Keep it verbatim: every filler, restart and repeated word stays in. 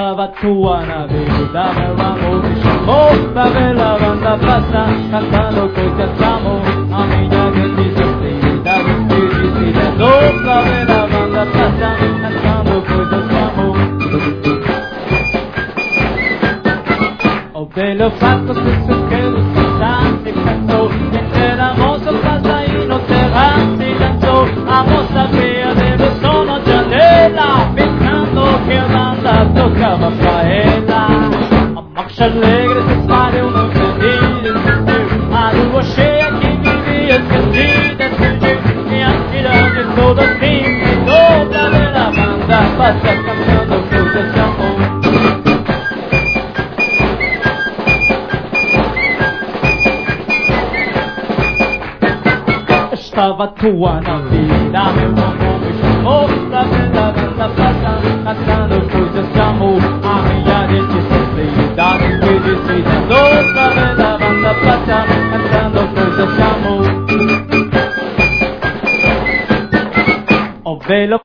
Estava a tua na vida, meu amor me chamou pra ver a banda passar, cantando coisas de amor. A minha grande sofrida me dizendo pra ver a banda passar, cantando coisas de amor. O velho fato se suqueiro se cansou, entre a moça passa e no terraço se dançou. A moça veio de sono janela, pensando que a banda tocava pra ela. A marcha alegre se espalhou no jardim, a lua cheia que vivia esquecida surgiu, e a cidade toda assim mudou pra ver a banda passar, cantando coisas de amor. Estava à toa na vida, meu amor me chamou pra ver a banda passar, cantando coisas de amor. A minha gente sofrida me dizendo pra ver a banda passar, cantando coisas de amor. O velho